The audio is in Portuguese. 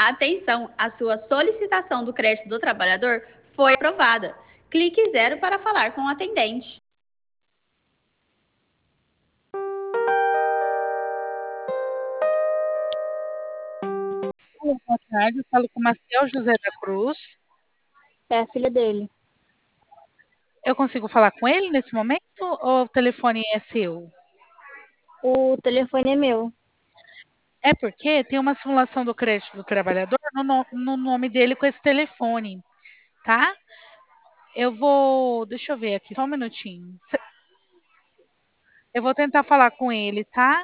Atenção, a sua solicitação do crédito do trabalhador foi aprovada. Clique 0 para falar com o atendente. Olá, boa tarde, eu falo com Maciel José da Cruz. É a filha dele. Eu consigo falar com ele nesse momento ou o telefone é seu? O telefone é meu. É porque tem uma simulação do crédito do trabalhador no nome dele com esse telefone, tá? Deixa eu ver aqui, só um minutinho. Eu vou tentar falar com ele, tá?